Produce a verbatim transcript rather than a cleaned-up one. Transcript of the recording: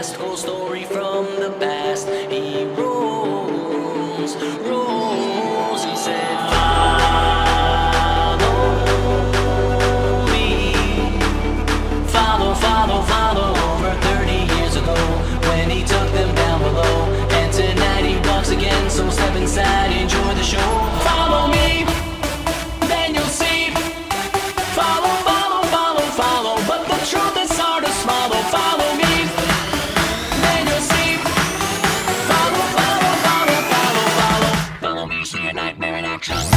last whole story from the past. He rolls, rolls. He said, follow me, follow, follow, follow. Over thirty years ago, when he took them down below, and tonight he walks again. So step inside, enjoy the show. Follow me, then you'll see. Follow, follow, follow, follow. But the truth is hard to swallow. Follow me, then you'll see. Follow, follow, follow, follow, follow. Follow me, see a nightmare in action.